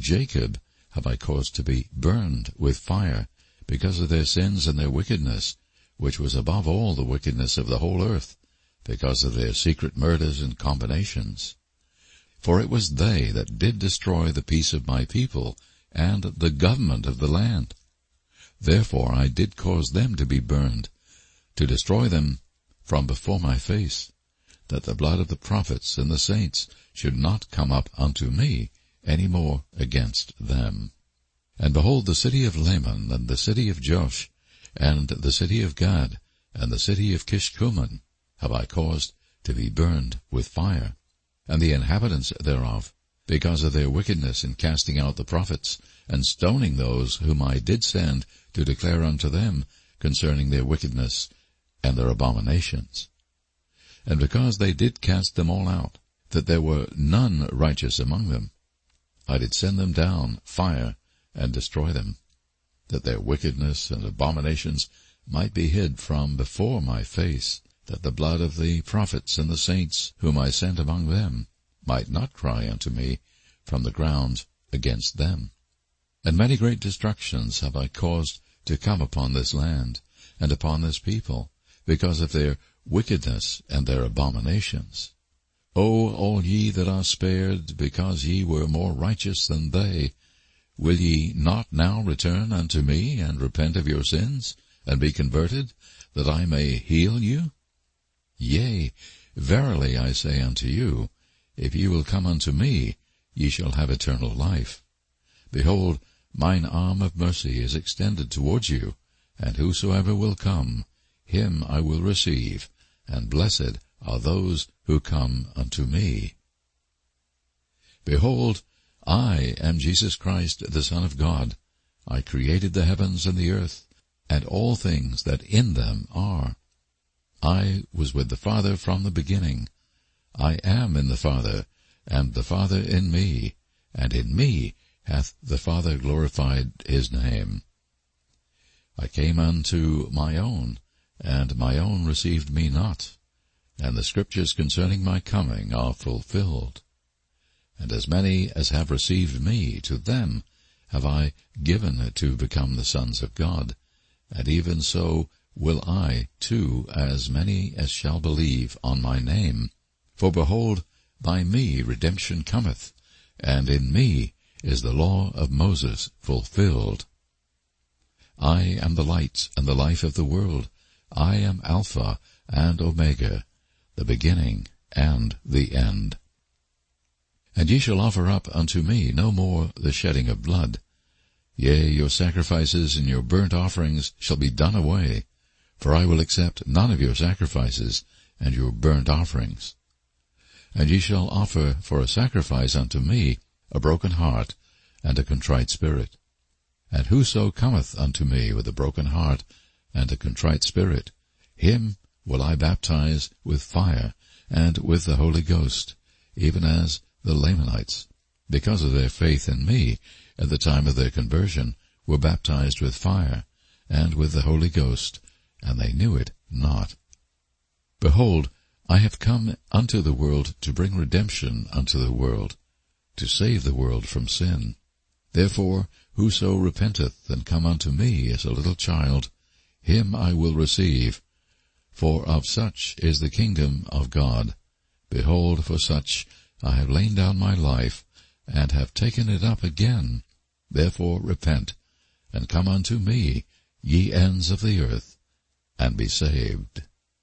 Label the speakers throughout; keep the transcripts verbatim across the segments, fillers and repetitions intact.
Speaker 1: Jacob have I caused to be burned with fire, because of their sins and their wickedness, which was above all the wickedness of the whole earth, because of their secret murders and combinations. For it was they that did destroy the peace of my people, and the government of the land. Therefore I did cause them to be burned, to destroy them from before my face, that the blood of the prophets and the saints should not come up unto me any more against them. And behold, the city of Laman, and the city of Josh, and the city of Gad, and the city of Kishkumen have I caused to be burned with fire, and the inhabitants thereof, because of their wickedness in casting out the prophets, and stoning those whom I did send to declare unto them concerning their wickedness and their abominations. And because they did cast them all out, that there were none righteous among them, I did send them down fire and destroy them, that their wickedness and abominations might be hid from before my face, that the blood of the prophets and the saints whom I sent among them might not cry unto me from the ground against them. And many great destructions have I caused to come upon this land, and upon this people, because of their wickedness and their abominations. O all ye that are spared, because ye were more righteous than they, will ye not now return unto me, and repent of your sins, and be converted, that I may heal you? Yea, verily I say unto you, if ye will come unto me, ye shall have eternal life. Behold, mine arm of mercy is extended towards you, and whosoever will come, him I will receive, and blessed are those who come unto me. Behold, I am Jesus Christ, the Son of God. I created the heavens and the earth, and all things that in them are. I was with the Father from the beginning. I am in the Father, and the Father in me, and in me hath the Father glorified his name. I came unto my own, and my own received me not, and the scriptures concerning my coming are fulfilled. And as many as have received me, to them have I given to become the sons of God, and even so will I too, as many as shall believe on my name. For behold, by me redemption cometh, and in me is the law of Moses fulfilled. I am the light and the life of the world. I am Alpha and Omega, the beginning and the end. And ye shall offer up unto me no more the shedding of blood. Yea, your sacrifices and your burnt offerings shall be done away, for I will accept none of your sacrifices and your burnt offerings. And ye shall offer for a sacrifice unto me a broken heart and a contrite spirit. And whoso cometh unto me with a broken heart and a contrite spirit, him will I baptize with fire and with the Holy Ghost, even as the Lamanites, because of their faith in me at the time of their conversion, were baptized with fire and with the Holy Ghost, and they knew it not. Behold, I have come unto the world to bring redemption unto the world, to save the world from sin. Therefore, whoso repenteth and come unto me as a little child, him I will receive. For of such is the kingdom of God. Behold, for such I have lain down my life, and have taken it up again. Therefore repent, and come unto me, ye ends of the earth, and be saved.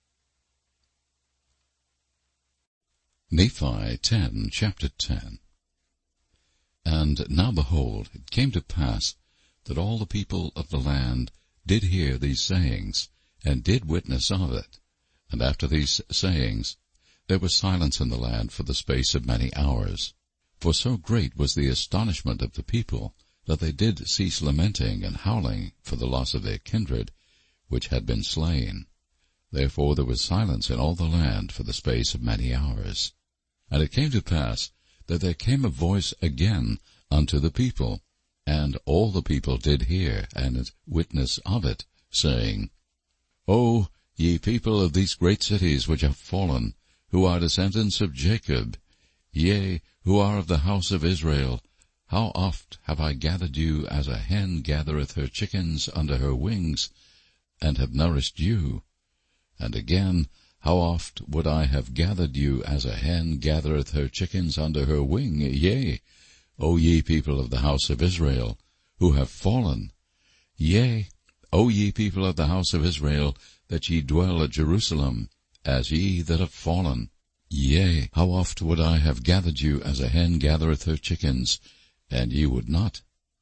Speaker 1: Nephi ten, chapter ten. And now behold, it came to pass that all the people of the land did hear these sayings, and did witness of it. And after these sayings there was silence in the land for the space of many hours. For so great was the astonishment of the people, that they did cease lamenting and howling for the loss of their kindred, which had been slain. Therefore there was silence in all the land for the space of many hours. And it came to pass that there came a voice again unto the people, and all the people did hear and witness of it, saying, O ye people of these great cities which have fallen, who are descendants of Jacob, yea, who are of the house of Israel, how oft have I gathered you as a hen gathereth her chickens under her wings, and have nourished you? And again, how oft would I have gathered you as a hen gathereth her chickens under her wing, yea, O ye people of the house of Israel, who have fallen, yea, O ye people of the house of Israel, that ye dwell at Jerusalem, as ye that have fallen. Yea, how oft would I have gathered you as a hen gathereth her chickens, and ye would not.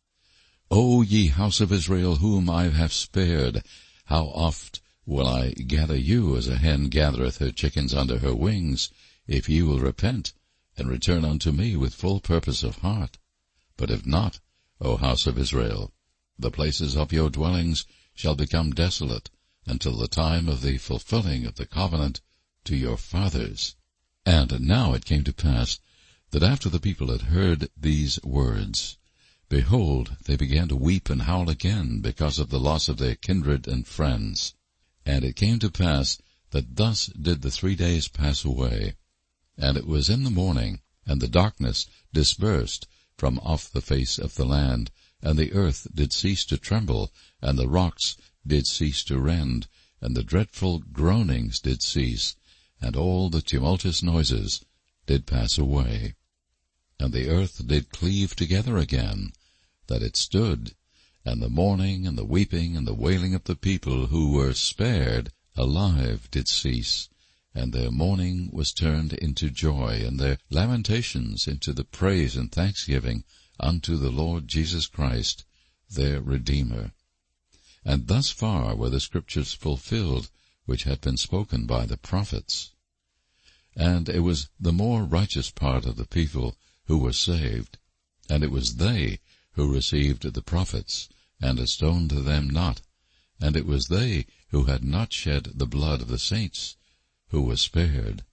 Speaker 1: O ye house of Israel, whom I have spared, how oft will I gather you as a hen gathereth her chickens under her wings, if ye will repent, and return unto me with full purpose of heart. But if not, O house of Israel, the places of your dwellings shall become desolate, until the time of the fulfilling of the covenant to your fathers. And now it came to pass, that after the people had heard these words, behold, they began to weep and howl again because of the loss of their kindred and friends. And it came to pass that thus did the three days pass away. And it was in the morning, and the darkness dispersed from off the face of the land, and the earth did cease to tremble, and the rocks did cease to rend, and the dreadful groanings did cease, and all the tumultuous noises did pass away. And the earth did cleave together again, that it stood, and the mourning and the weeping and the wailing of the people who were spared alive did cease, and their mourning was turned into joy, and their lamentations into the praise and thanksgiving unto the Lord Jesus Christ, their Redeemer. And thus far were the scriptures fulfilled, which had been spoken by the prophets. And it was the more righteous part of the people who were saved, and it was they who received the prophets, and stoned them not, and it was they who had not shed the blood of the saints, who were spared.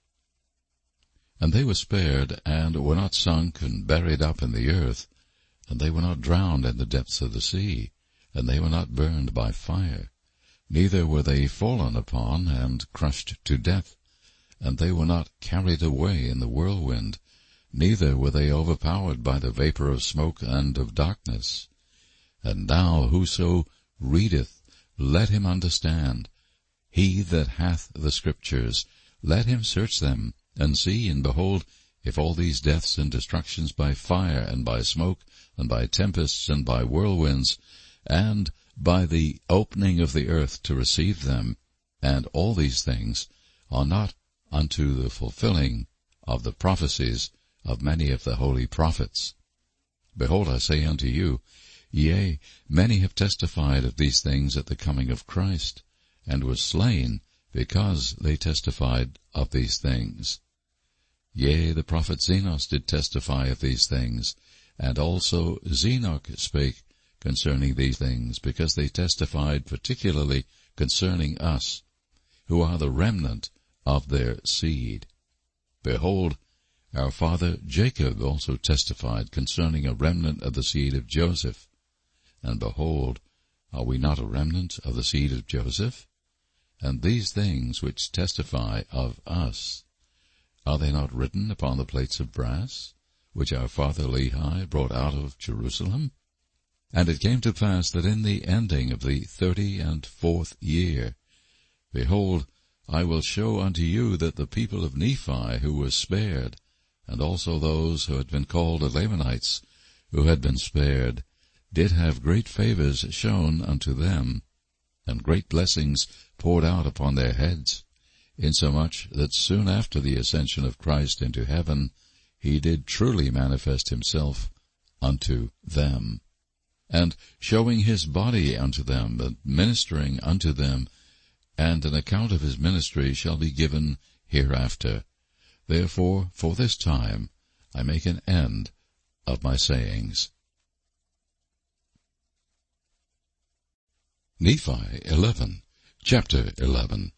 Speaker 1: And they were spared, and were not sunk and buried up in the earth, and they were not drowned in the depths of the sea, and they were not burned by fire, neither were they fallen upon and crushed to death, and they were not carried away in the whirlwind, neither were they overpowered by the vapor of smoke and of darkness. And now whoso readeth, let him understand. He that hath the scriptures, let him search them, and see, and behold, if all these deaths and destructions by fire, and by smoke, and by tempests, and by whirlwinds, and by the opening of the earth to receive them, and all these things are not unto the fulfilling of the prophecies of many of the holy prophets. Behold, I say unto you, yea, many have testified of these things at the coming of Christ, and were slain because they testified of these things. Yea, the prophet Zenos did testify of these things, and also Zenoch spake concerning these things, because they testified particularly concerning us, who are the remnant of their seed. Behold, our father Jacob also testified concerning a remnant of the seed of Joseph. And behold, are we not a remnant of the seed of Joseph? And these things which testify of us, are they not written upon the plates of brass, which our father Lehi brought out of Jerusalem? And it came to pass that in the ending of the thirty and fourth year, behold, I will show unto you that the people of Nephi who were spared, and also those who had been called Lamanites, who had been spared, did have great favors shown unto them, and great blessings poured out upon their heads, insomuch that soon after the ascension of Christ into heaven, he did truly manifest himself unto them, and showing his body unto them, and ministering unto them, and an account of his ministry shall be given hereafter. Therefore, for this time, I make an end of my sayings. Nephi eleven, chapter eleven.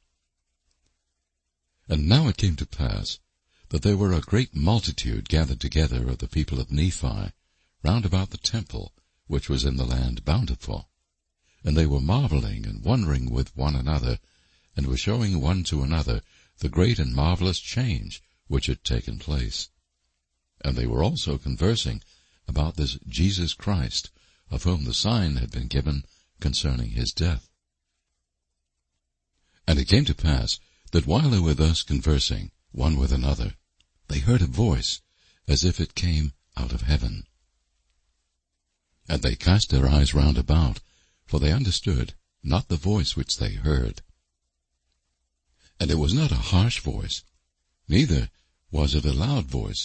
Speaker 1: And now it came to pass, that there were a great multitude gathered together of the people of Nephi, round about the temple, which was in the land Bountiful. And they were marveling and wondering with one another, and were showing one to another the great and marvelous change which had taken place. And they were also conversing about this Jesus Christ, of whom the sign had been given concerning his death. And it came to pass that while they were thus conversing one with another, they heard a voice as if it came out of heaven. And they cast their eyes round about, for they understood not the voice which they heard. And it was not a harsh voice, neither was it a loud voice.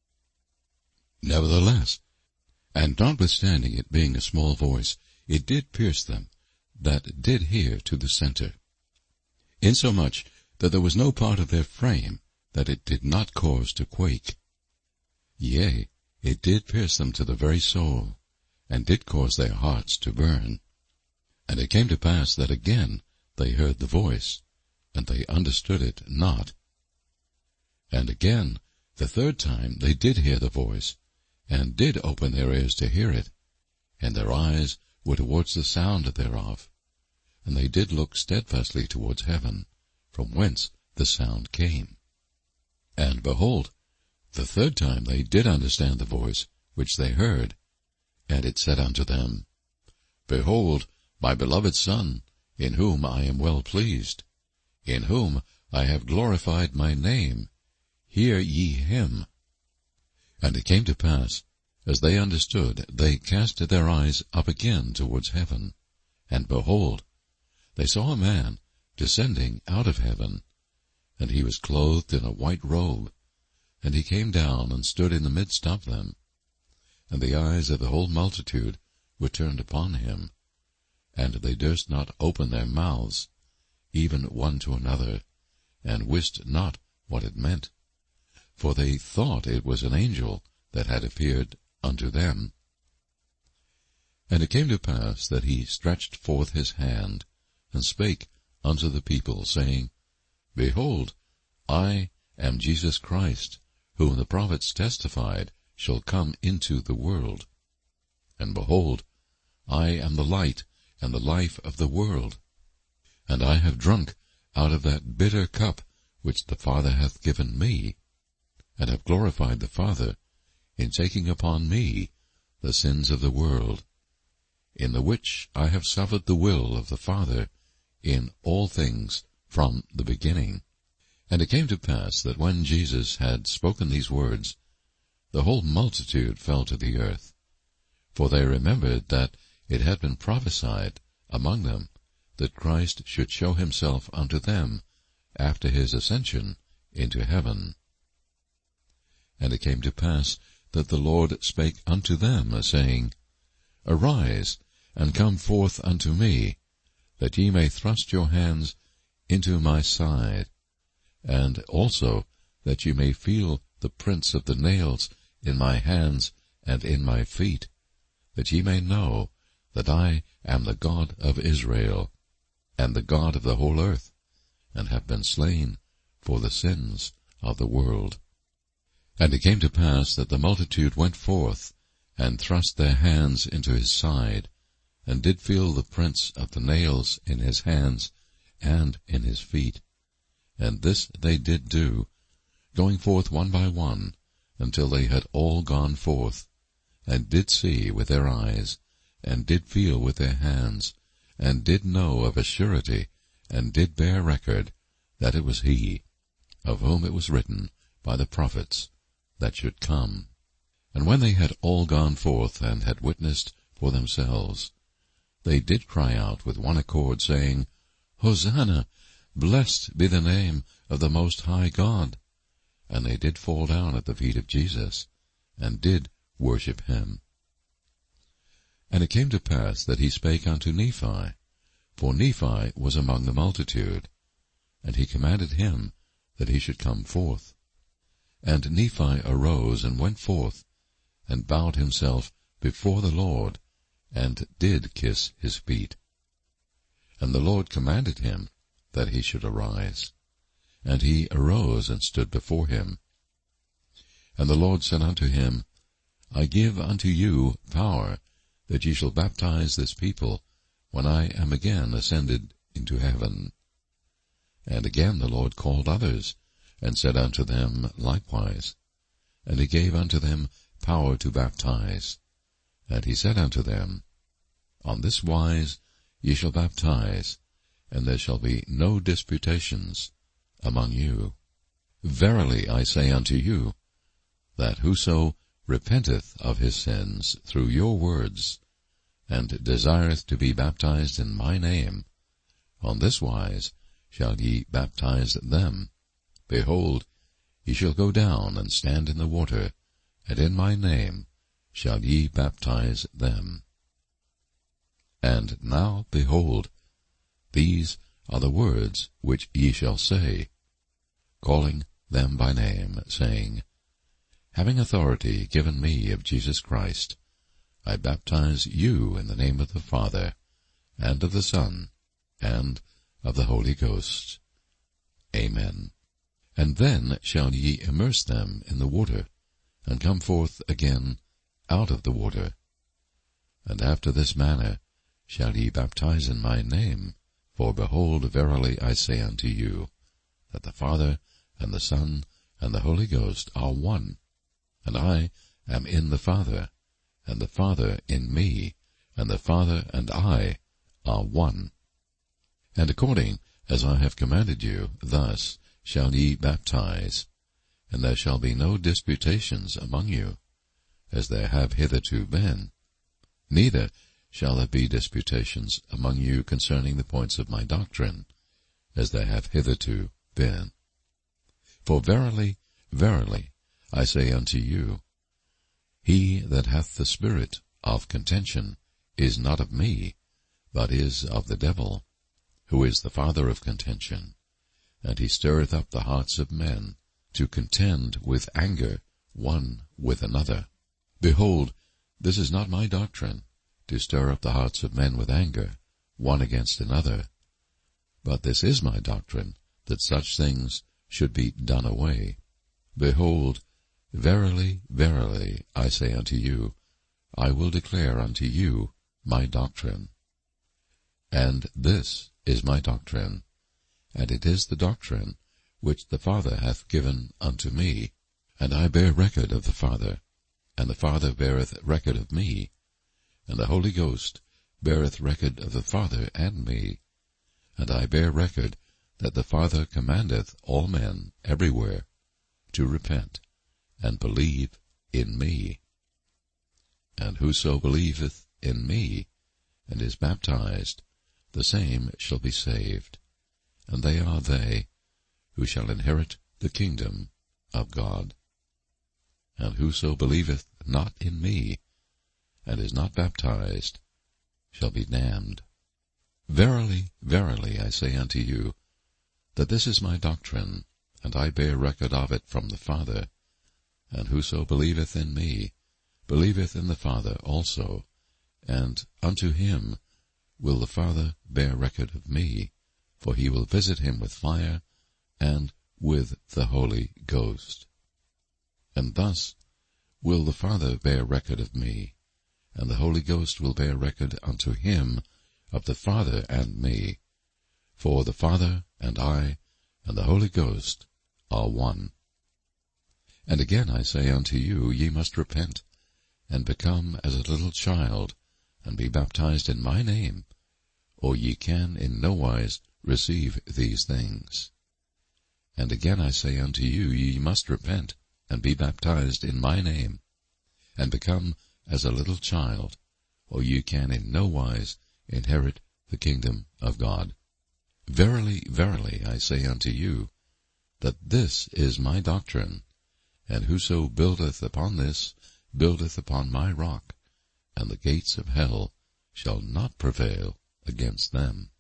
Speaker 1: Nevertheless, and notwithstanding it being a small voice, it did pierce them that did hear to the centre, insomuch that there was no part of their frame that it did not cause to quake. Yea, it did pierce them to the very soul, and did cause their hearts to burn. And it came to pass that again they heard the voice, and they understood it not. And again, the third time they did hear the voice, and did open their ears to hear it, and their eyes were towards the sound thereof, and they did look steadfastly towards heaven, from whence the sound came. And behold, the third time they did understand the voice which they heard, and it said unto them, Behold, my beloved Son, in whom I am well pleased, in whom I have glorified my name, hear ye him. And it came to pass, as they understood, they cast their eyes up again towards heaven, and behold, they saw a man descending out of heaven, and he was clothed in a white robe, and he came down and stood in the midst of them. And the eyes of the whole multitude were turned upon him, and they durst not open their mouths, even one to another, and wist not what it meant, for they thought it was an angel that had appeared unto them. And it came to pass that he stretched forth his hand, and spake unto the people, saying, Behold, I am Jesus Christ, whom the prophets testified shall come into the world. And behold, I am the light and the life of the world. And I have drunk out of that bitter cup which the Father hath given me, and have glorified the Father in taking upon me the sins of the world, in the which I have suffered the will of the Father in all things from the beginning. And it came to pass that when Jesus had spoken these words, the whole multitude fell to the earth, for they remembered that it had been prophesied among them that Christ should show himself unto them after his ascension into heaven. And it came to pass that the Lord spake unto them, saying, Arise, and come forth unto me, that ye may thrust your hands into my side, and also that ye may feel the prints of the nails in my hands and in my feet, that ye may know that I am the God of Israel, and the God of the whole earth, and have been slain for the sins of the world. And it came to pass that the multitude went forth, and thrust their hands into his side, and did feel the prints of the nails in his hands and in his feet. And this they did do, going forth one by one, until they had all gone forth, and did see with their eyes, and did feel with their hands, and did know of a surety, and did bear record, that it was he, of whom it was written by the prophets, that should come. And when they had all gone forth, and had witnessed for themselves, they did cry out with one accord, saying, Hosanna! Blessed be the name of the Most High God. And they did fall down at the feet of Jesus, and did worship him. And it came to pass that he spake unto Nephi, for Nephi was among the multitude, and he commanded him that he should come forth. And Nephi arose and went forth, and bowed himself before the Lord, and did kiss his feet. And the Lord commanded him that he should arise. And he arose and stood before him. And the Lord said unto him, I give unto you power, that ye shall baptize this people, when I am again ascended into heaven. And again the Lord called others, and said unto them likewise. And he gave unto them power to baptize. And he said unto them, On this wise ye shall baptize, and there shall be no disputations among you. Verily I say unto you, that whoso repenteth of his sins through your words, and desireth to be baptized in my name, on this wise shall ye baptize them. Behold, ye shall go down and stand in the water, and in my name shall ye baptize them. And now, behold, these are the words which ye shall say, calling them by name, saying, Having authority given me of Jesus Christ, I baptize you in the name of the Father, and of the Son, and of the Holy Ghost. Amen. And then shall ye immerse them in the water, and come forth again out of the water. And after this manner shall ye baptize in my name. For behold, verily I say unto you, that the Father, and the Son, and the Holy Ghost are one. And I am in the Father, and the Father in me, and the Father and I are one. And according as I have commanded you, thus shall ye baptize. And there shall be no disputations among you, as there have hitherto been. Neither shall there be disputations among you concerning the points of my doctrine, as there have hitherto been. For verily, verily, I say unto you, he that hath the spirit of contention is not of me, but is of the devil, who is the father of contention, and he stirreth up the hearts of men to contend with anger one with another. Behold, this is not my doctrine, to stir up the hearts of men with anger, one against another. But this is my doctrine, that such things should be done away. Behold, verily, verily, I say unto you, I will declare unto you my doctrine. And this is my doctrine, and it is the doctrine which the Father hath given unto me. And I bear record of the Father, and the Father beareth record of me, and the Holy Ghost beareth record of the Father and me. And I bear record that the Father commandeth all men everywhere to repent and believe in me. And whoso believeth in me and is baptized, the same shall be saved, and they are they who shall inherit the kingdom of God. And whoso believeth not in me, and is not baptized, shall be damned. Verily, verily, I say unto you, that this is my doctrine, and I bear record of it from the Father. And whoso believeth in me, believeth in the Father also, and unto him will the Father bear record of me, for he will visit him with fire and with the Holy Ghost. And thus will the Father bear record of me, and the Holy Ghost will bear record unto him of the Father and me. For the Father and I and the Holy Ghost are one. And again I say unto you, ye must repent, and become as a little child, and be baptized in my name, or ye can in no wise receive these things. And again I say unto you, ye must repent, and be baptized in my name, and become as a little child, or ye can in no wise inherit the kingdom of God. Verily, verily, I say unto you, that this is my doctrine, and whoso buildeth upon this buildeth upon my rock, and the gates of hell shall not prevail against them.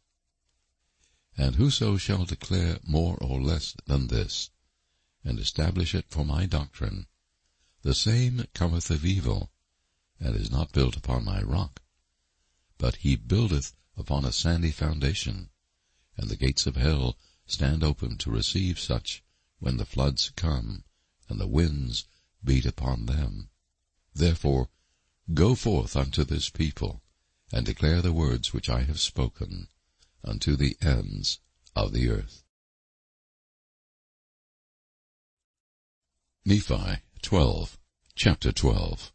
Speaker 1: And whoso shall declare more or less than this, and establish it for my doctrine, the same cometh of evil, and is not built upon my rock, but he buildeth upon a sandy foundation, and the gates of hell stand open to receive such when the floods come, and the winds beat upon them. Therefore go forth unto this people, and declare the words which I have spoken, unto the ends of the earth. Nephi twelve, Chapter twelve.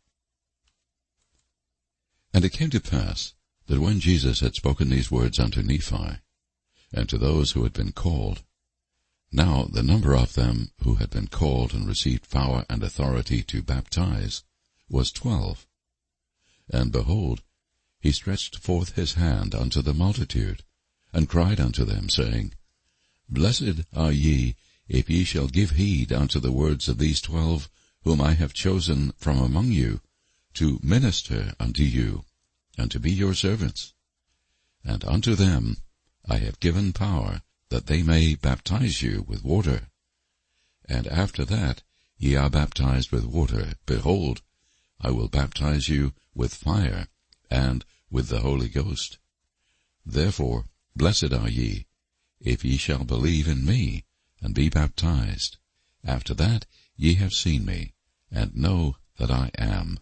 Speaker 1: And it came to pass, that when Jesus had spoken these words unto Nephi, and to those who had been called, now the number of them who had been called and received power and authority to baptize was twelve. And behold, he stretched forth his hand unto the multitude, and cried unto them, saying, Blessed are ye, if ye shall give heed unto the words of these twelve, whom I have chosen from among you, to minister unto you, and to be your servants. And unto them I have given power, that they may baptize you with water. And after that ye are baptized with water, behold, I will baptize you with fire, and with the Holy Ghost. Therefore blessed are ye, if ye shall believe in me, and be baptized. After that ye have seen me, and know that I am.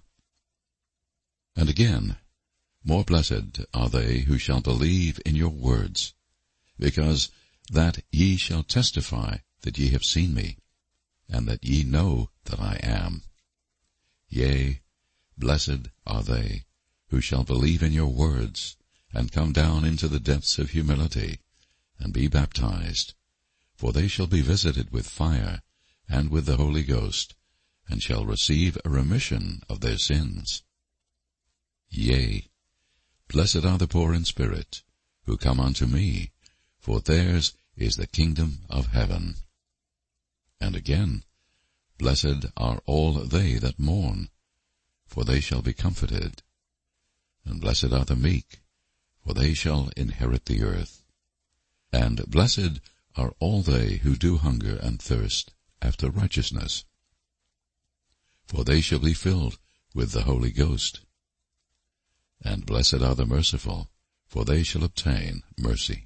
Speaker 1: And again, more blessed are they who shall believe in your words, because that ye shall testify that ye have seen me, and that ye know that I am. Yea, blessed are they who shall believe in your words, and come down into the depths of humility, and be baptized, for they shall be visited with fire, and with the Holy Ghost, and shall receive a remission of their sins. Yea, blessed are the poor in spirit, who come unto me, for theirs is the kingdom of heaven. And again, blessed are all they that mourn, for they shall be comforted. And blessed are the meek, for they shall inherit the earth. And blessed are all they who do hunger and thirst after righteousness, for they shall be filled with the Holy Ghost. And blessed are the merciful, for they shall obtain mercy.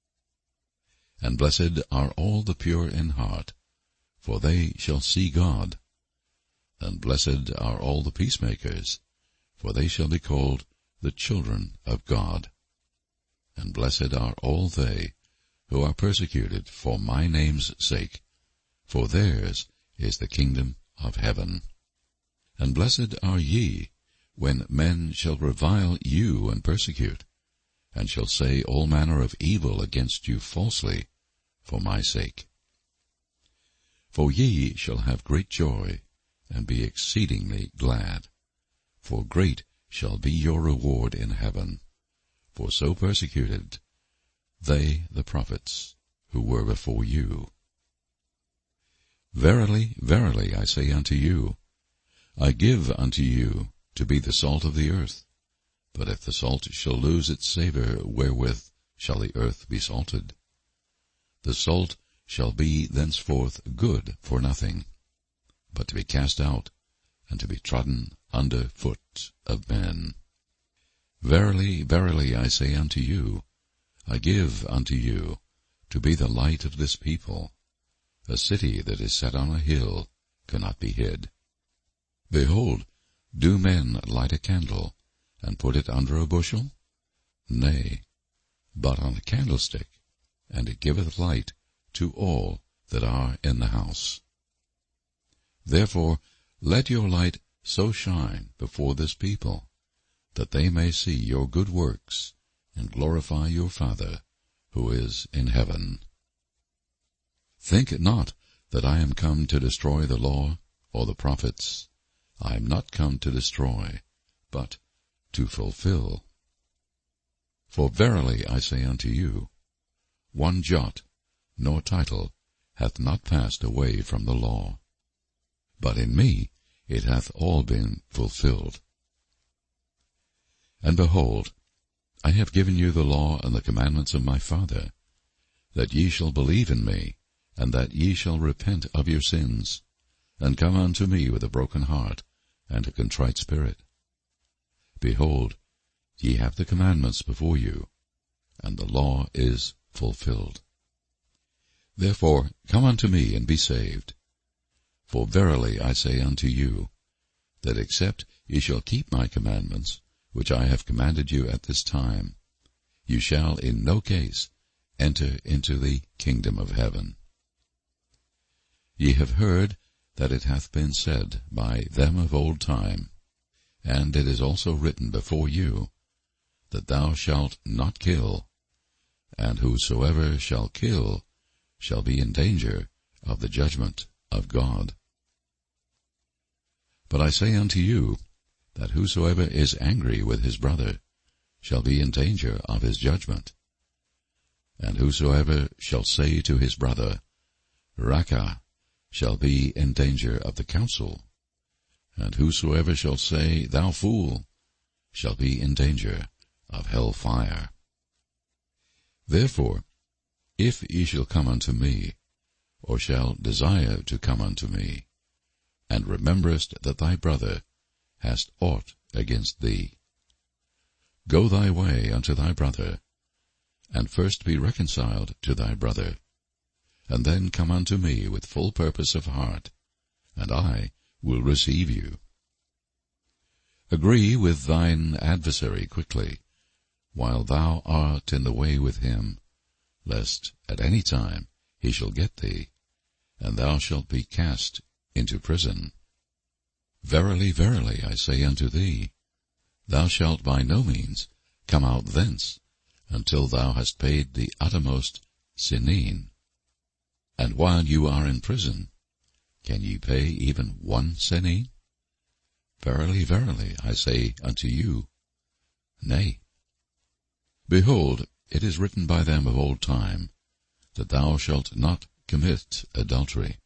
Speaker 1: And blessed are all the pure in heart, for they shall see God. And blessed are all the peacemakers, for they shall be called the children of God. And blessed are all they who are persecuted for my name's sake, for theirs is the kingdom of heaven. And blessed are ye, when men shall revile you and persecute, and shall say all manner of evil against you falsely, for my sake. For ye shall have great joy, and be exceedingly glad, for great shall be your reward in heaven, for so persecuted they the prophets who were before you. Verily, verily, I say unto you, I give unto you to be the salt of the earth. But if the salt shall lose its savour, wherewith shall the earth be salted? The salt shall be thenceforth good for nothing, but to be cast out, and to be trodden under foot of men. Verily, verily, I say unto you, I give unto you to be the light of this people. A city that is set on a hill cannot be hid. Behold, do men light a candle, and put it under a bushel? Nay, but on a candlestick, and it giveth light to all that are in the house. Therefore let your light so shine before this people, that they may see your good works, and glorify your Father, who is in heaven. Think not that I am come to destroy the law or the prophets. I am not come to destroy, but to fulfill. For verily I say unto you, one jot nor tittle hath not passed away from the law, but in me it hath all been fulfilled. And behold, I have given you the law and the commandments of my Father, that ye shall believe in me, and that ye shall repent of your sins, and come unto me with a broken heart and a contrite spirit. Behold, ye have the commandments before you, and the law is fulfilled. Therefore come unto me and be saved. For verily I say unto you, that except ye shall keep my commandments, which I have commanded you at this time, you shall in no case enter into the kingdom of heaven. Ye have heard that it hath been said by them of old time, and it is also written before you, that thou shalt not kill, and whosoever shall kill shall be in danger of the judgment of God. But I say unto you, that whosoever is angry with his brother shall be in danger of his judgment. And whosoever shall say to his brother, Raca, shall be in danger of the council. And whosoever shall say, Thou fool, shall be in danger of hell fire. Therefore, if ye shall come unto me, or shall desire to come unto me, and rememberest that thy brother hast aught against thee, go thy way unto thy brother, and first be reconciled to thy brother, and then come unto me with full purpose of heart, and I will receive you. Agree with thine adversary quickly, while thou art in the way with him, lest at any time he shall get thee, and thou shalt be cast into prison. Verily, verily, I say unto thee, thou shalt by no means come out thence, until thou hast paid the uttermost senin. And while you are in prison, can ye pay even one senin? Verily, verily, I say unto you, nay. Behold, it is written by them of old time, that thou shalt not commit adultery.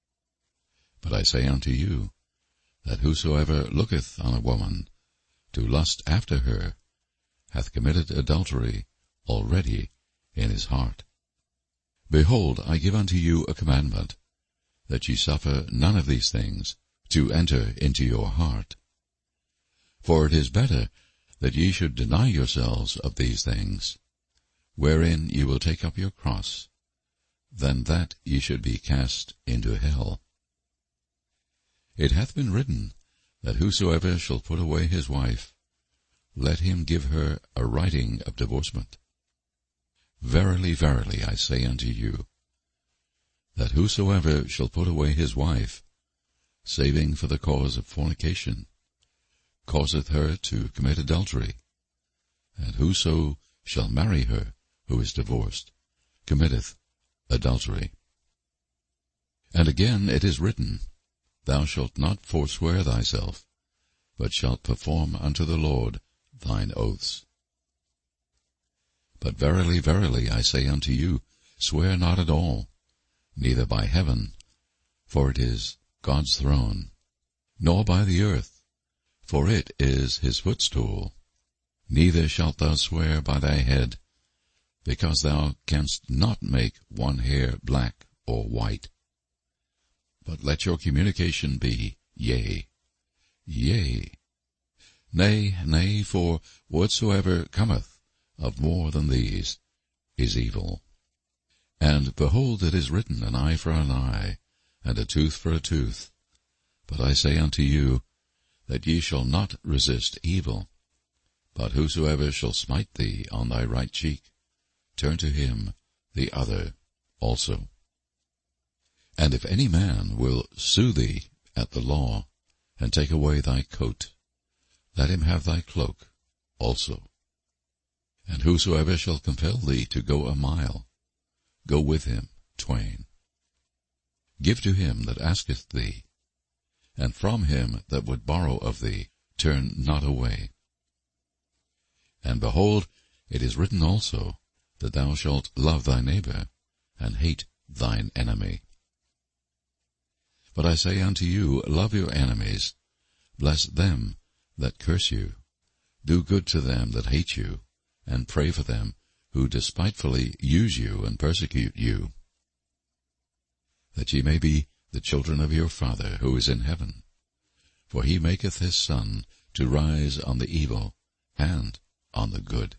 Speaker 1: But I say unto you, that whosoever looketh on a woman to lust after her hath committed adultery already in his heart. Behold, I give unto you a commandment, that ye suffer none of these things to enter into your heart. For it is better that ye should deny yourselves of these things, wherein ye will take up your cross, than that ye should be cast into hell. It hath been written, that whosoever shall put away his wife, let him give her a writing of divorcement. Verily, verily, I say unto you, that whosoever shall put away his wife, saving for the cause of fornication, causeth her to commit adultery, and whoso shall marry her who is divorced, committeth adultery. And again it is written, Thou shalt not forswear thyself, but shalt perform unto the Lord thine oaths. But verily, verily, I say unto you, swear not at all, neither by heaven, for it is God's throne, nor by the earth, for it is his footstool. Neither shalt thou swear by thy head, because thou canst not make one hair black or white. But let your communication be yea, yea. Nay, nay, for whatsoever cometh of more than these is evil. And behold, it is written, an eye for an eye, and a tooth for a tooth. But I say unto you, that ye shall not resist evil. But whosoever shall smite thee on thy right cheek, turn to him the other also. And if any man will sue thee at the law, and take away thy coat, let him have thy cloak also. And whosoever shall compel thee to go a mile, go with him twain. Give to him that asketh thee, and from him that would borrow of thee turn not away. And behold, it is written also, that thou shalt love thy neighbor, and hate thine enemy. But I say unto you, love your enemies, bless them that curse you, do good to them that hate you, and pray for them who despitefully use you and persecute you, that ye may be the children of your Father who is in heaven. For he maketh his sun to rise on the evil and on the good.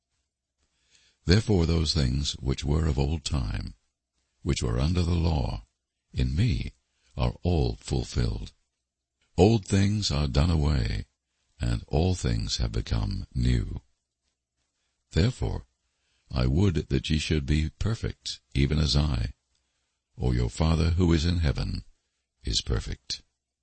Speaker 1: Therefore those things which were of old time, which were under the law, in me are all fulfilled. Old things are done away, and all things have become new. Therefore I would that ye should be perfect, even as I, or your Father who is in heaven, is perfect.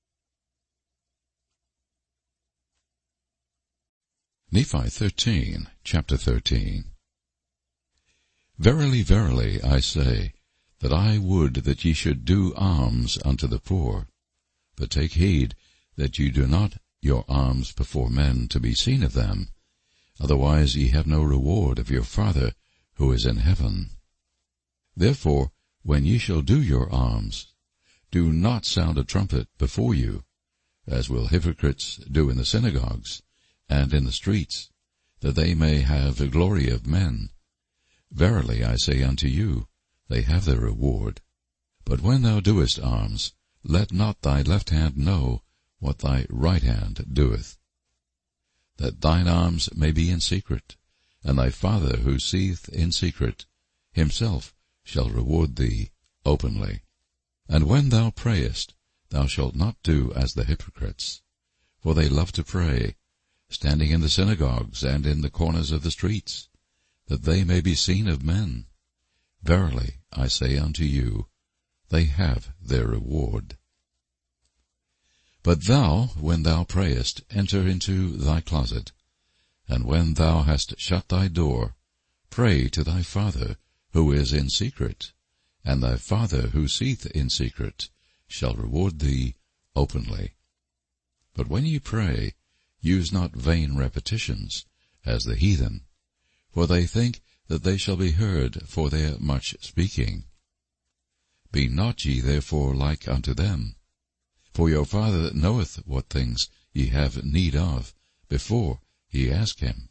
Speaker 1: Nephi thirteen, chapter thirteen. Verily, verily, I say, that I would that ye should do alms unto the poor. But take heed that ye do not your alms before men to be seen of them, otherwise ye have no reward of your Father who is in heaven. Therefore, when ye shall do your alms, do not sound a trumpet before you, as will hypocrites do in the synagogues and in the streets, that they may have the glory of men. Verily I say unto you, they have their reward. But when thou doest alms, let not thy left hand know what thy right hand doeth, that thine alms may be in secret, and thy Father who seeth in secret himself shall reward thee openly. And when thou prayest, thou shalt not do as the hypocrites, for they love to pray, standing in the synagogues and in the corners of the streets, that they may be seen of men. Verily I say unto you, they have their reward. But thou, when thou prayest, enter into thy closet, and when thou hast shut thy door, pray to thy Father who is in secret, and thy Father who seeth in secret shall reward thee openly. But when ye pray, use not vain repetitions, as the heathen, for they think that they shall be heard for their much speaking. Be not ye therefore like unto them, for your Father knoweth what things ye have need of, before ye ask him.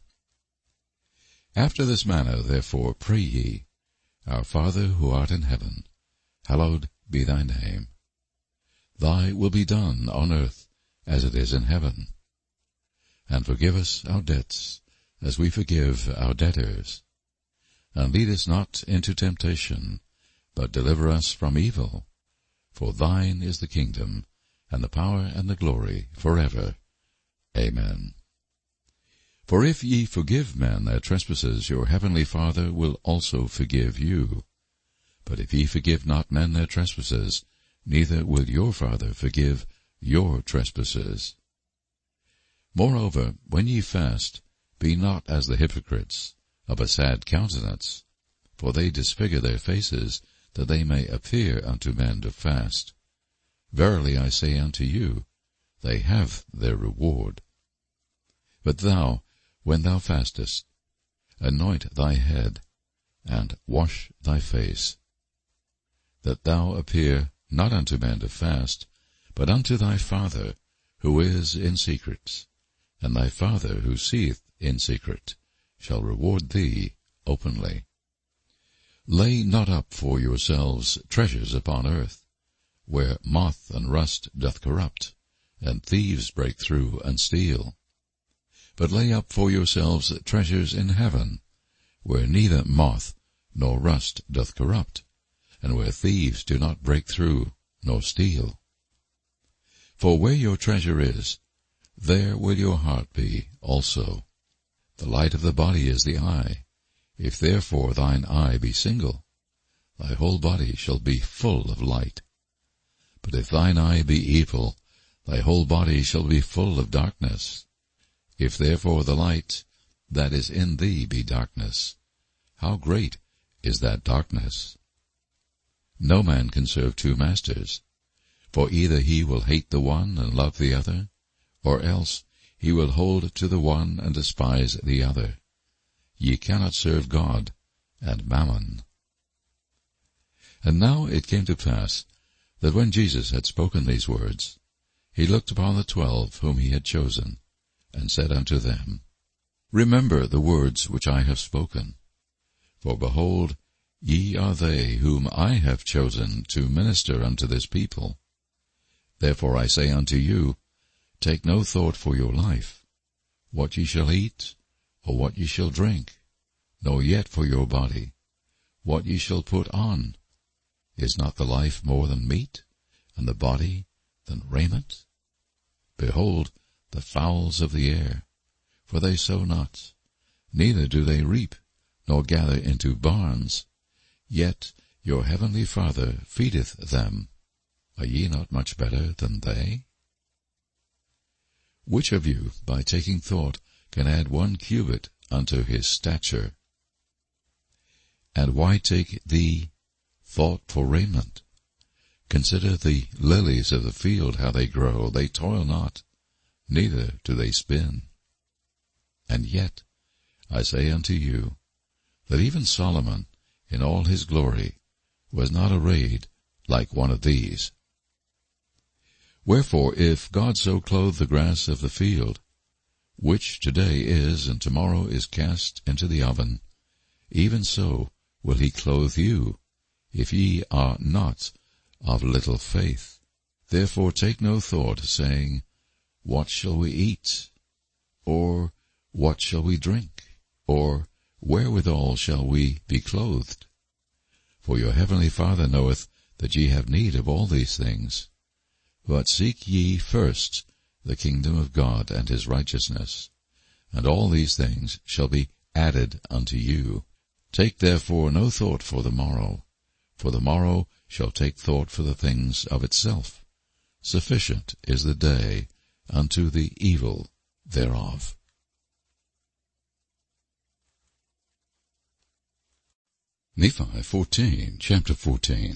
Speaker 1: After this manner therefore pray ye, Our Father who art in heaven, hallowed be thy name. Thy will be done on earth as it is in heaven. And forgive us our debts, as we forgive our debtors. And lead us not into temptation, but deliver us from evil. For thine is the kingdom, and the power, and the glory, forever. Amen. For if ye forgive men their trespasses, your heavenly Father will also forgive you. But if ye forgive not men their trespasses, neither will your Father forgive your trespasses. Moreover, when ye fast, be not as the hypocrites, of a sad countenance, for they disfigure their faces, that they may appear unto men to fast. Verily I say unto you, they have their reward. But thou, when thou fastest, anoint thy head, and wash thy face, that thou appear not unto men to fast, but unto thy Father who is in secret, and thy Father who seeth in secret shall reward thee openly. Lay not up for yourselves treasures upon earth, where moth and rust doth corrupt, and thieves break through and steal. But lay up for yourselves treasures in heaven, where neither moth nor rust doth corrupt, and where thieves do not break through nor steal. For where your treasure is, there will your heart be also. The light of the body is the eye. If therefore thine eye be single, thy whole body shall be full of light. But if thine eye be evil, thy whole body shall be full of darkness. If therefore the light that is in thee be darkness, how great is that darkness? No man can serve two masters, for either he will hate the one and love the other, or else he will hold to the one and despise the other. Ye cannot serve God and Mammon. And now it came to pass that when Jesus had spoken these words, he looked upon the twelve whom he had chosen, and said unto them, Remember the words which I have spoken. For behold, ye are they whom I have chosen to minister unto this people. Therefore I say unto you, take no thought for your life, what ye shall eat, or what ye shall drink, nor yet for your body, what ye shall put on. Is not the life more than meat, and the body than raiment? Behold the fowls of the air, for they sow not, neither do they reap, nor gather into barns, yet your heavenly Father feedeth them. Are ye not much better than they? Which of you, by taking thought, can add one cubit unto his stature? And why take thee thought for raiment? Consider the lilies of the field, how they grow. They toil not, neither do they spin. And yet I say unto you, that even Solomon in all his glory was not arrayed like one of these. Wherefore, if God so clothe the grass of the field, which today is and tomorrow is cast into the oven, even so will he clothe you, if ye are not of little faith. Therefore take no thought, saying, What shall we eat? Or what shall we drink? Or wherewithal shall we be clothed? For your heavenly Father knoweth that ye have need of all these things. But seek ye first the kingdom of God and his righteousness, and all these things shall be added unto you. Take therefore no thought for the morrow, for the morrow shall take thought for the things of itself. Sufficient is the day unto the evil thereof. Nephi fourteen, chapter fourteen.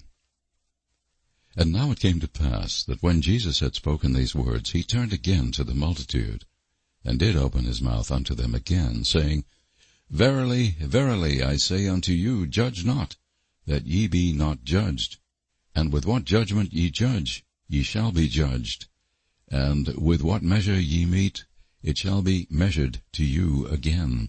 Speaker 1: And now it came to pass that when Jesus had spoken these words, he turned again to the multitude, and did open his mouth unto them again, saying, Verily, verily, I say unto you, judge not, that ye be not judged. And with what judgment ye judge, ye shall be judged. And with what measure ye mete, it shall be measured to you again.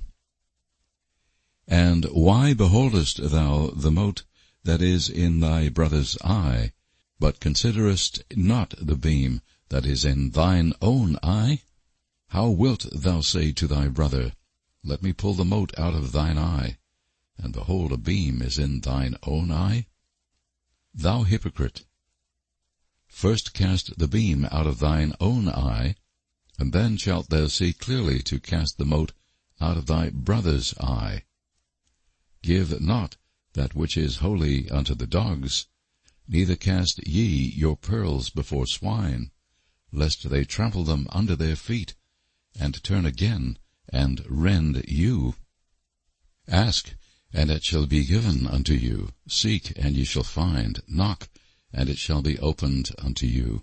Speaker 1: And why beholdest thou the mote that is in thy brother's eye, but considerest not the beam that is in thine own eye? How wilt thou say to thy brother, Let me pull the mote out of thine eye, and behold, a beam is in thine own eye? Thou hypocrite, first cast the beam out of thine own eye, and then shalt thou see clearly to cast the mote out of thy brother's eye. Give not that which is holy unto the dogs, neither cast ye your pearls before swine, lest they trample them under their feet, and turn again, and rend you. Ask, and it shall be given unto you. Seek, and ye shall find. Knock, and it shall be opened unto you.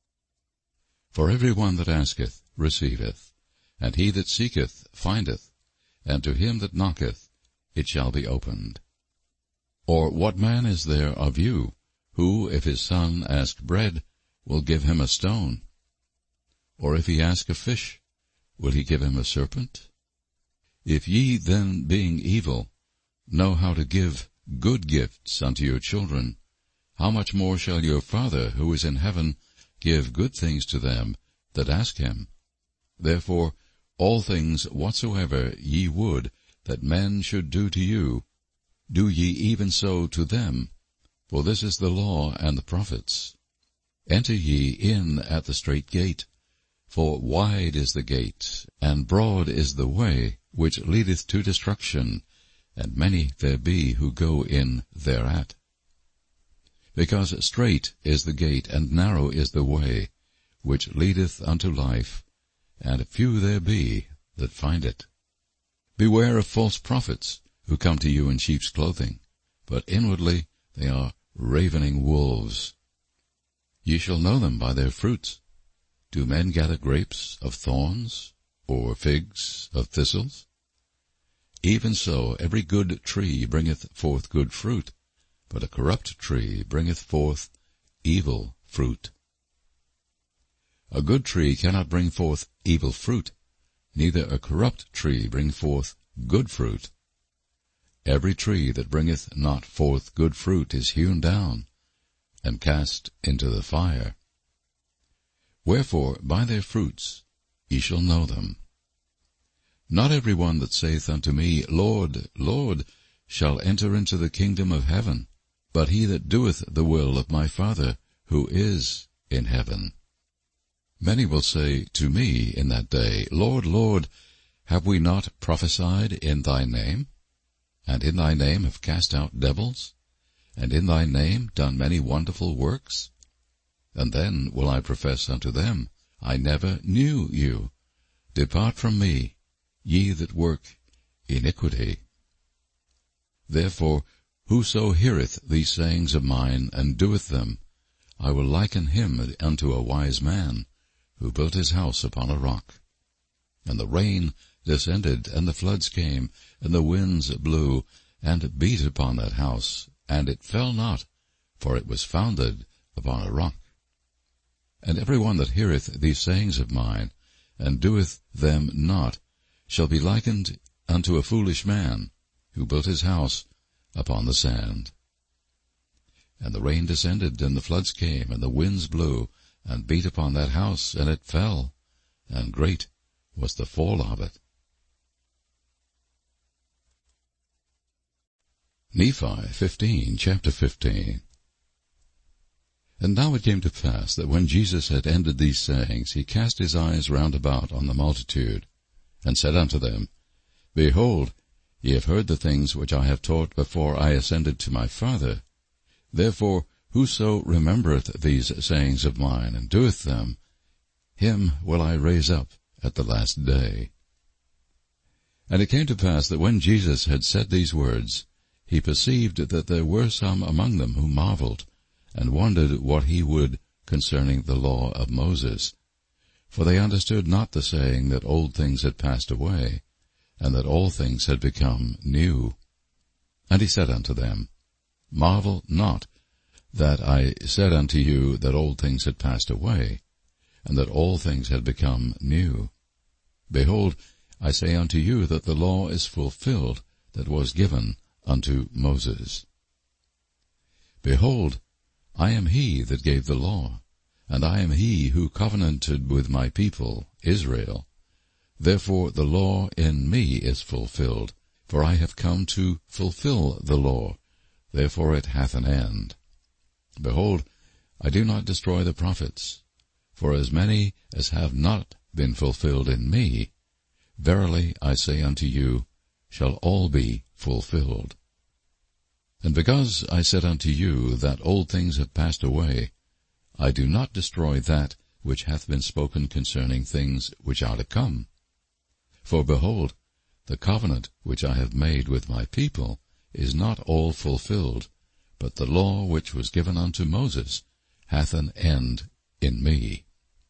Speaker 1: For every one that asketh receiveth, and he that seeketh findeth, and to him that knocketh it shall be opened. Or what man is there of you, who, if his son ask bread, will give him a stone? Or if he ask a fish, will he give him a serpent? If ye then, being evil, know how to give good gifts unto your children, how much more shall your Father, who is in heaven, give good things to them that ask him? Therefore all things whatsoever ye would that men should do to you, do ye even so to them, for this is the law and the prophets. Enter ye in at the strait gate, for wide is the gate, and broad is the way, which leadeth to destruction, and many there be who go in thereat. Because strait is the gate, and narrow is the way, which leadeth unto life, and few there be that find it. Beware of false prophets, who come to you in sheep's clothing, but inwardly they are ravening wolves. Ye shall know them by their fruits. Do men gather grapes of thorns, or figs of thistles? Even so every good tree bringeth forth good fruit, but a corrupt tree bringeth forth evil fruit. A good tree cannot bring forth evil fruit, neither a corrupt tree bring forth good fruit. Every tree that bringeth not forth good fruit is hewn down, and cast into the fire. Wherefore by their fruits ye shall know them. Not every one that saith unto me, Lord, Lord, shall enter into the kingdom of heaven, but he that doeth the will of my Father who is in heaven. Many will say to me in that day, Lord, Lord, have we not prophesied in thy name? And in thy name have cast out devils? And in thy name done many wonderful works? And then will I profess unto them, I never knew you. Depart from me, ye that work iniquity. Therefore, whoso heareth these sayings of mine, and doeth them, I will liken him unto a wise man, who built his house upon a rock. And the rain descended, and the floods came, and the winds blew, and beat upon that house, and it fell not, for it was founded upon a rock. And every one that heareth these sayings of mine, and doeth them not, shall be likened unto a foolish man, who built his house upon the sand. And the rain descended, and the floods came, and the winds blew, and beat upon that house, and it fell, and great was the fall of it. Nephi fifteen, chapter fifteen. And now it came to pass that when Jesus had ended these sayings, he cast his eyes round about on the multitude, and said unto them, Behold, ye have heard the things which I have taught before I ascended to my Father. Therefore whoso remembereth these sayings of mine, and doeth them, him will I raise up at the last day. And it came to pass that when Jesus had said these words, he perceived that there were some among them who marveled, and wondered what he would concerning the law of Moses. For they understood not the saying that old things had passed away, and that all things had become new. And he said unto them, Marvel not that I said unto you that old things had passed away, and that all things had become new. Behold, I say unto you that the law is fulfilled that was given unto Moses. Behold, I am he that gave the law, and I am he who covenanted with my people, Israel. Therefore the law in me is fulfilled, for I have come to fulfill the law. Therefore it hath an end. Behold, I do not destroy the prophets, for as many as have not been fulfilled in me, verily I say unto you, shall all be fulfilled. And because I said unto you that old things have passed away, I do not destroy that which hath been spoken concerning things which are to come. For behold, the covenant which I have made with my people is not all fulfilled, but the law which was given unto Moses hath an end in me.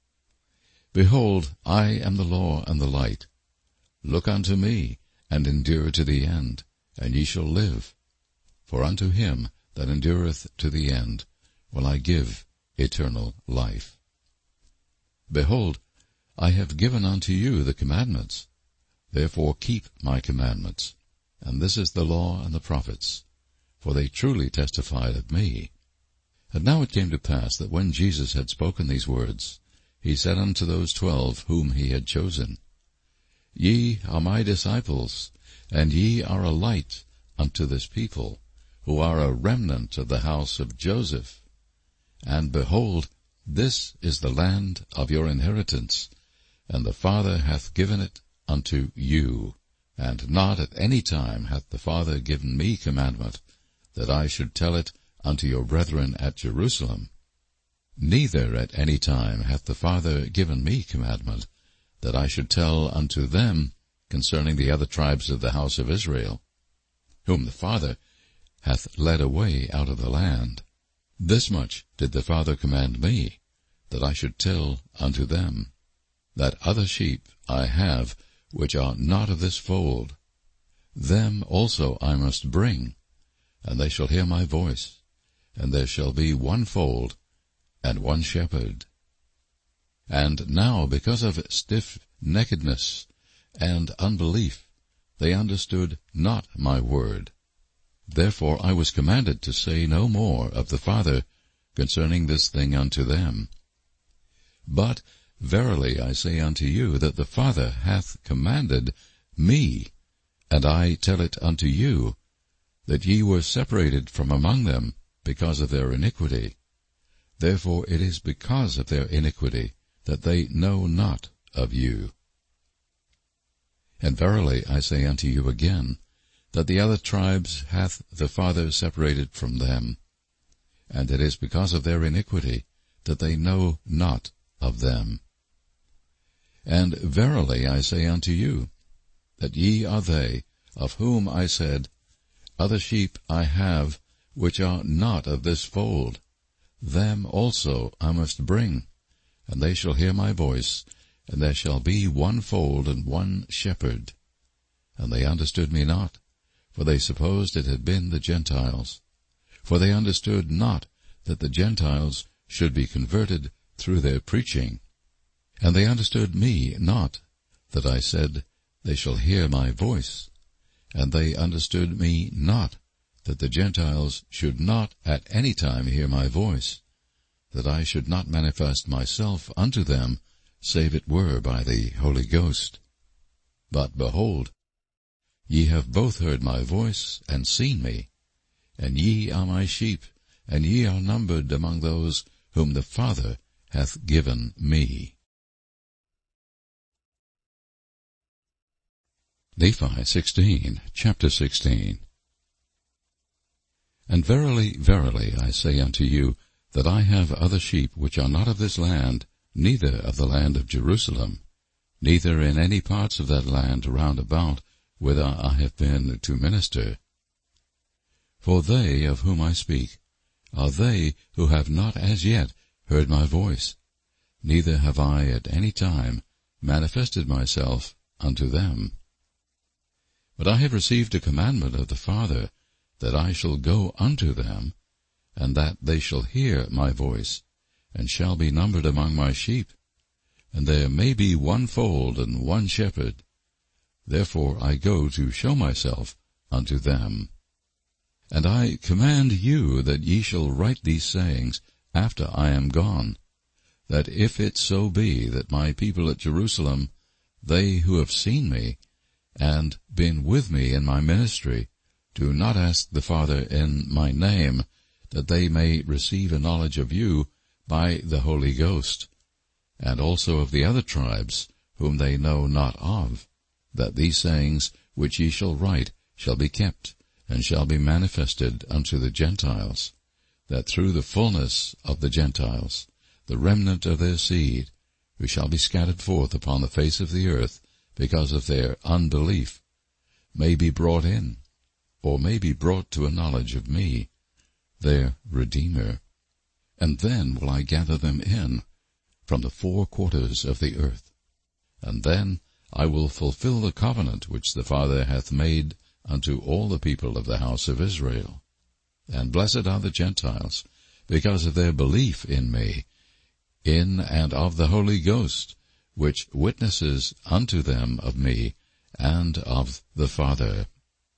Speaker 1: Behold, I am the law and the light. Look unto me, and endure to the end, and ye shall live. For unto him that endureth to the end will I give eternal life. Behold, I have given unto you the commandments. Therefore keep my commandments. And this is the law and the prophets, for they truly testified of me. And now it came to pass that when Jesus had spoken these words, he said unto those twelve whom he had chosen, Ye are my disciples, and ye are a light unto this people, who are a remnant of the house of Joseph. And behold, this is the land of your inheritance, and the Father hath given it unto you. And not at any time hath the Father given me commandment, that I should tell it unto your brethren at Jerusalem. Neither at any time hath the Father given me commandment, that I should tell unto them concerning the other tribes of the house of Israel, whom the Father hath led away out of the land. This much did the Father command me, that I should tell unto them, that other sheep I have which are not of this fold. Them also I must bring, and they shall hear my voice, and there shall be one fold and one shepherd. And now because of stiff-neckedness and unbelief they understood not my word. Therefore I was commanded to say no more of the Father concerning this thing unto them. But verily I say unto you that the Father hath commanded me, and I tell it unto you, that ye were separated from among them because of their iniquity. Therefore it is because of their iniquity that they know not of you. And verily I say unto you again, that the other tribes hath the Father separated from them, and it is because of their iniquity that they know not of them. And verily I say unto you, that ye are they, of whom I said, Other sheep I have, which are not of this fold. Them also I must bring, and they shall hear my voice, and there shall be one fold and one shepherd. And they understood me not, for they supposed it had been the Gentiles. For they understood not that the Gentiles should be converted through their preaching. And they understood me not, that I said, They shall hear my voice. And they understood me not, that the Gentiles should not at any time hear my voice, that I should not manifest myself unto them, save it were by the Holy Ghost. But behold, ye have both heard my voice, and seen me, and ye are my sheep, and ye are numbered among those whom the Father hath given me. Nephi sixteen, chapter sixteen. And verily, verily, I say unto you, that I have other sheep which are not of this land, neither of the land of Jerusalem, neither in any parts of that land round about, whither I have been to minister. For they of whom I speak are they who have not as yet heard my voice, neither have I at any time manifested myself unto them. But I have received a commandment of the Father, that I shall go unto them, and that they shall hear my voice, and shall be numbered among my sheep. And there may be one fold and one shepherd. Therefore I go to show myself unto them. And I command you that ye shall write these sayings after I am gone, that if it so be that my people at Jerusalem, they who have seen me, and been with me in my ministry, do not ask the Father in my name, that they may receive a knowledge of you by the Holy Ghost, and also of the other tribes, whom they know not of, that these sayings which ye shall write shall be kept, and shall be manifested unto the Gentiles, that through the fullness of the Gentiles, the remnant of their seed, who shall be scattered forth upon the face of the earth, because of their unbelief, may be brought in, or may be brought to a knowledge of me, their Redeemer. And then will I gather them in from the four quarters of the earth. And then I will fulfill the covenant which the Father hath made unto all the people of the house of Israel. And blessed are the Gentiles, because of their belief in me, in and of the Holy Ghost, which witnesses unto them of me, and of the Father.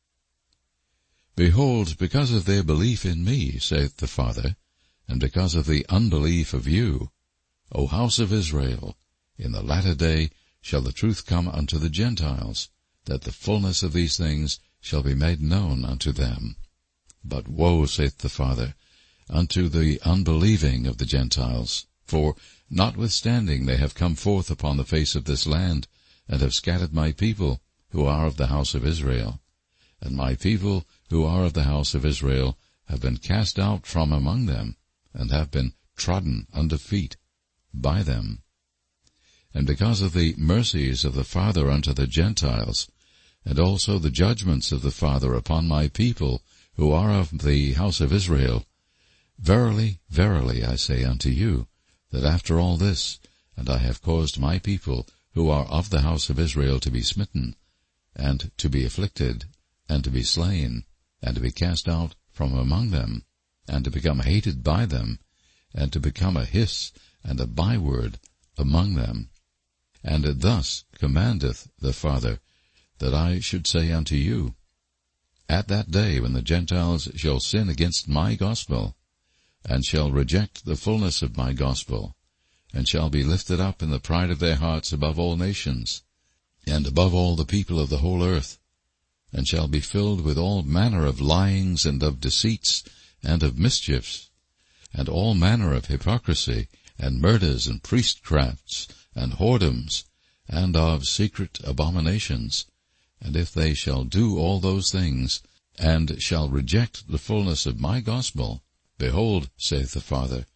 Speaker 1: Behold, because of their belief in me, saith the Father, and because of the unbelief of you, O house of Israel, in the latter day shall the truth come unto the Gentiles, that the fullness of these things shall be made known unto them. But woe, saith the Father, unto the unbelieving of the Gentiles, for notwithstanding they have come forth upon the face of this land, and have scattered my people, who are of the house of Israel. And my people, who are of the house of Israel, have been cast out from among them, and have been trodden under feet by them. And because of the mercies of the Father unto the Gentiles, and also the judgments of the Father upon my people, who are of the house of Israel, verily, verily, I say unto you, that after all this, and I have caused my people, who are of the house of Israel, to be smitten, and to be afflicted, and to be slain, and to be cast out from among them, and to become hated by them, and to become a hiss and a byword among them. And thus commandeth the Father, that I should say unto you, at that day when the Gentiles shall sin against my gospel, and shall reject the fullness of my gospel, and shall be lifted up in the pride of their hearts above all nations, and above all the people of the whole earth, and shall be filled with all manner of lyings and of deceits and of mischiefs, and all manner of hypocrisy, and murders, and priestcrafts, and whoredoms, and of secret abominations. And if they shall do all those things, and shall reject the fullness of my gospel, behold, saith the Father,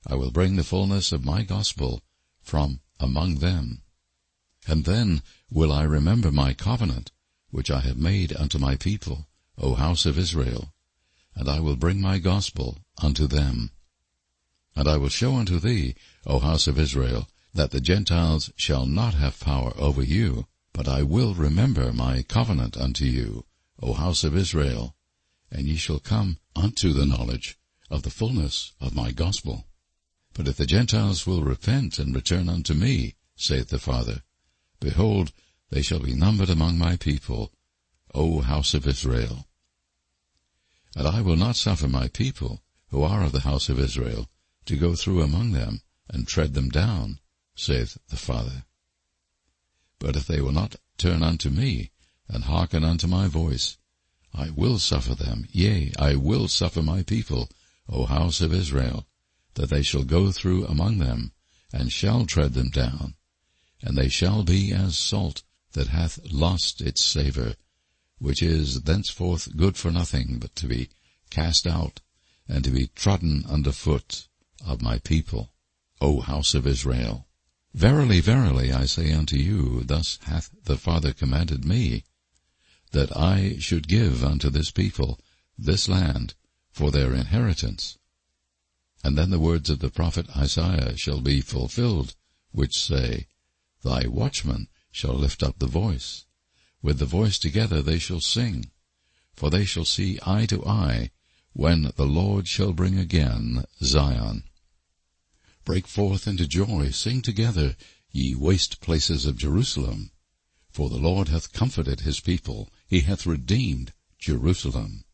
Speaker 1: I will bring the fullness of my gospel from among them. And then will I remember my covenant, which I have made unto my people, O house of Israel, and I will bring my gospel unto them. And I will show unto thee, O house of Israel, that the Gentiles shall not have power over you, but I will remember my covenant unto you, O house of Israel, and ye shall come unto the knowledge of the fullness of my gospel. But if the Gentiles will repent and return unto me, saith the Father, behold, they shall be numbered among my people, O house of Israel. And I will not suffer my people, who are of the house of Israel, to go through among them, and tread them down, saith the Father. But if they will not turn unto me, and hearken unto my voice, I will suffer them, yea, I will suffer my people, O house of Israel, that they shall go through among them, and shall tread them down, and they shall be as salt that hath lost its savour, which is thenceforth good for nothing but to be cast out, and to be trodden under foot of my people, O house of Israel. Verily, verily, I say unto you, thus hath the Father commanded me, that I should give unto this people this land for their inheritance. And then the words of the prophet Isaiah shall be fulfilled, which say, Thy watchmen shall lift up the voice. With the voice together they shall sing. For they shall see eye to eye, when the Lord shall bring again Zion. Break forth into joy, sing together, ye waste places of Jerusalem. For the Lord hath comforted his people, he hath redeemed Jerusalem.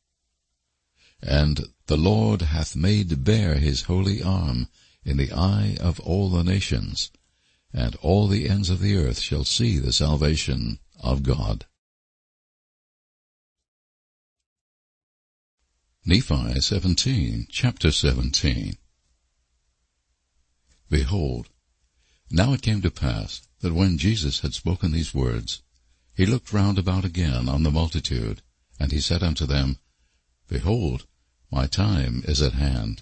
Speaker 1: And the Lord hath made bare his holy arm in the eye of all the nations, and all the ends of the earth shall see the salvation of God. Nephi seventeen, chapter seventeen. Behold, now it came to pass that when Jesus had spoken these words, he looked round about again on the multitude, and he said unto them, Behold, my time is at hand.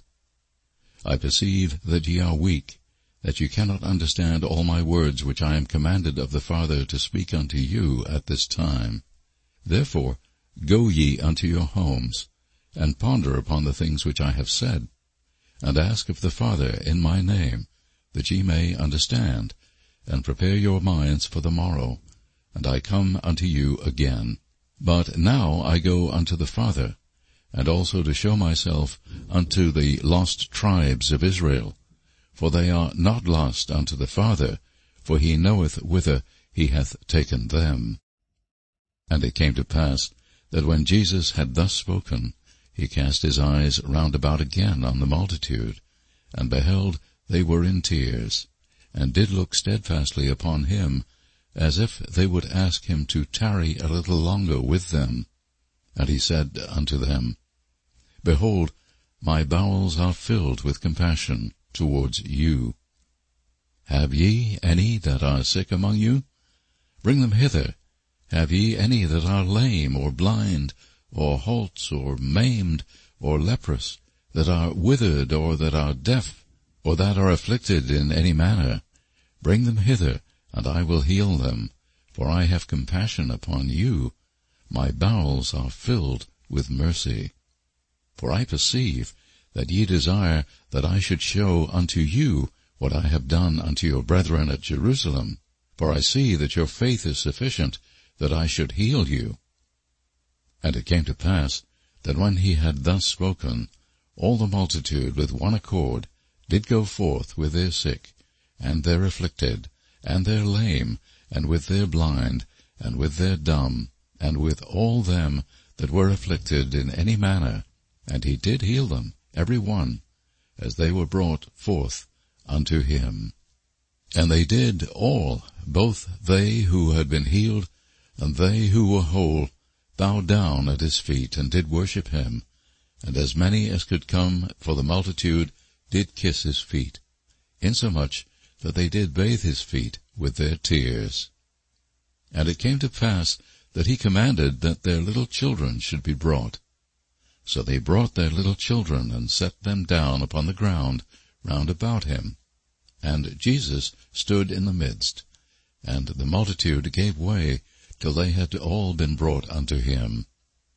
Speaker 1: I perceive that ye are weak, that ye cannot understand all my words which I am commanded of the Father to speak unto you at this time. Therefore go ye unto your homes, and ponder upon the things which I have said, and ask of the Father in my name, that ye may understand, and prepare your minds for the morrow, and I come unto you again. But now I go unto the Father, and also to show myself unto the lost tribes of Israel, for they are not lost unto the Father, for he knoweth whither he hath taken them. And it came to pass that when Jesus had thus spoken, he cast his eyes round about again on the multitude, and beheld they were in tears, and did look steadfastly upon him, as if they would ask him to tarry a little longer with them. And he said unto them, Behold, my bowels are filled with compassion towards you. Have ye any that are sick among you? Bring them hither. Have ye any that are lame, or blind, or halt, or maimed, or leprous, that are withered, or that are deaf, or that are afflicted in any manner? Bring them hither, and I will heal them, for I have compassion upon you. My bowels are filled with mercy. For I perceive that ye desire that I should show unto you what I have done unto your brethren at Jerusalem. For I see that your faith is sufficient, that I should heal you. And it came to pass, that when he had thus spoken, all the multitude with one accord did go forth with their sick, and their afflicted, and their lame, and with their blind, and with their dumb, and with all them that were afflicted in any manner, and he did heal them, every one, as they were brought forth unto him. And they did all, both they who had been healed, and they who were whole, bow down at his feet, and did worship him. And as many as could come for the multitude did kiss his feet, insomuch that they did bathe his feet with their tears. And it came to pass that he commanded that their little children should be brought. So they brought their little children, and set them down upon the ground round about him. And Jesus stood in the midst, and the multitude gave way till they had all been brought unto him.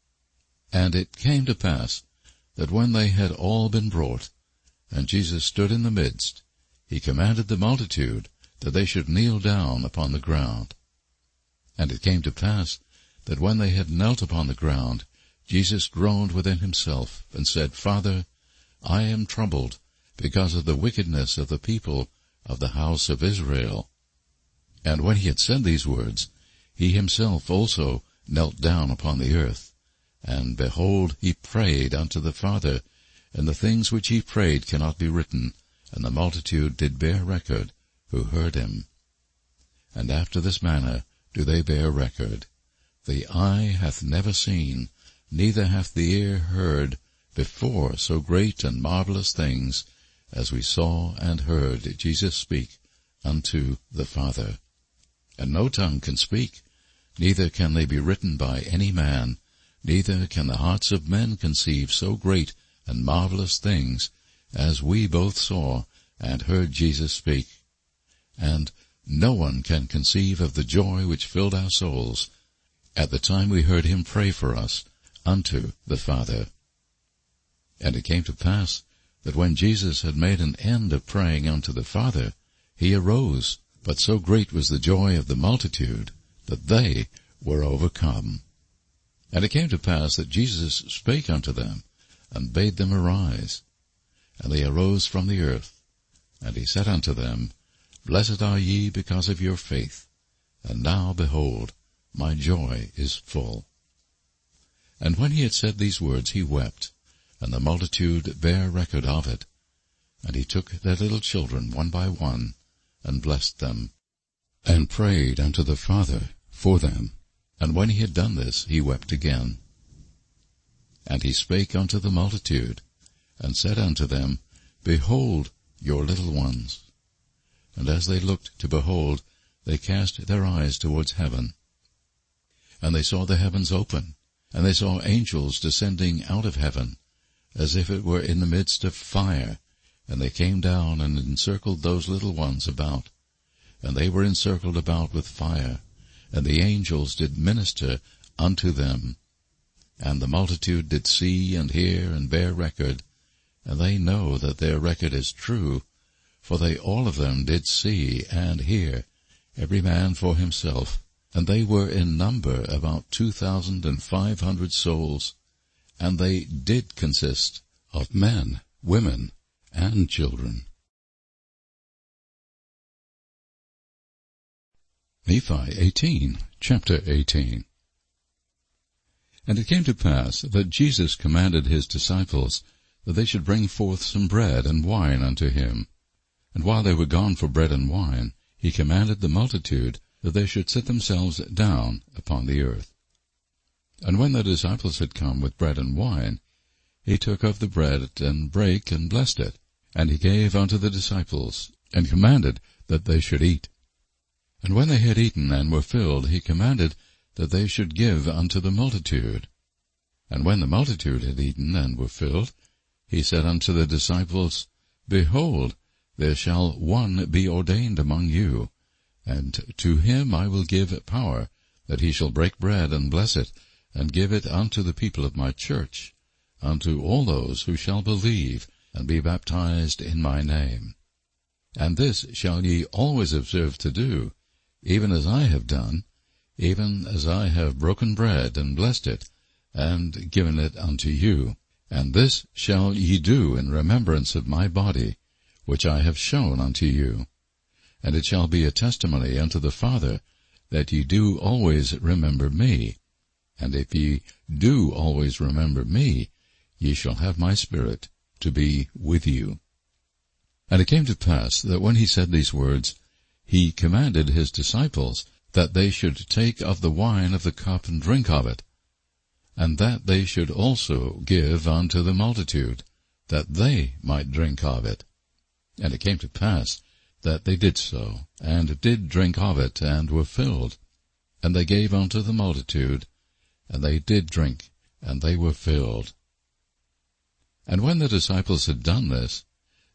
Speaker 1: And it came to pass, that when they had all been brought, and Jesus stood in the midst, he commanded the multitude that they should kneel down upon the ground. And it came to pass, that when they had knelt upon the ground, Jesus groaned within himself, and said, Father, I am troubled, because of the wickedness of the people of the house of Israel. And when he had said these words, he himself also knelt down upon the earth. And behold, he prayed unto the Father, and the things which he prayed cannot be written, and the multitude did bear record, who heard him. And after this manner do they bear record. The eye hath never seen, neither hath the ear heard, before so great and marvelous things, as we saw and heard Jesus speak unto the Father. And no tongue can speak, neither can they be written by any man, neither can the hearts of men conceive so great and marvelous things, as we both saw and heard Jesus speak. And no one can conceive of the joy which filled our souls at the time we heard him pray for us unto the Father. And it came to pass, that when Jesus had made an end of praying unto the Father, he arose, but so great was the joy of the multitude, that they were overcome. And it came to pass that Jesus spake unto them, and bade them arise. And they arose from the earth. And he said unto them, Blessed are ye because of your faith. And now, behold, my joy is full. And when he had said these words, he wept, and the multitude bare record of it. And he took their little children one by one, and blessed them, and prayed unto the Father for them. And when he had done this, he wept again. And he spake unto the multitude, and said unto them, Behold your little ones. And as they looked to behold, they cast their eyes towards heaven. And they saw the heavens open, and they saw angels descending out of heaven, as if it were in the midst of fire. And they came down and encircled those little ones about. And they were encircled about with fire, and the angels did minister unto them. And the multitude did see and hear and bear record, and they know that their record is true, for they all of them did see and hear, every man for himself. And they were in number about two thousand and five hundred souls, and they did consist of men, women, and children. Nephi eighteen, chapter eighteen. And it came to pass that Jesus commanded his disciples that they should bring forth some bread and wine unto him. And while they were gone for bread and wine, he commanded the multitude that they should sit themselves down upon the earth. And when the disciples had come with bread and wine, he took of the bread and brake and blessed it, and he gave unto the disciples, and commanded that they should eat. And when they had eaten and were filled, he commanded that they should give unto the multitude. And when the multitude had eaten and were filled, he said unto the disciples, Behold, there shall one be ordained among you, and to him I will give power, that he shall break bread and bless it, and give it unto the people of my church, unto all those who shall believe, and be baptized in my name. And this shall ye always observe to do, even as I have done, even as I have broken bread and blessed it, and given it unto you. And this shall ye do in remembrance of my body, which I have shown unto you. And it shall be a testimony unto the Father, that ye do always remember me. And if ye do always remember me, ye shall have my Spirit to be with you. And it came to pass that when he said these words, he commanded his disciples that they should take of the wine of the cup and drink of it, and that they should also give unto the multitude, that they might drink of it. And it came to pass that they did so, and did drink of it, and were filled. And they gave unto the multitude, and they did drink, and they were filled. And when the disciples had done this,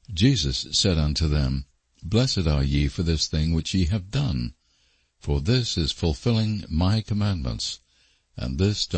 Speaker 1: Jesus said unto them, Blessed are ye for this thing which ye have done, for this is fulfilling my commandments, and this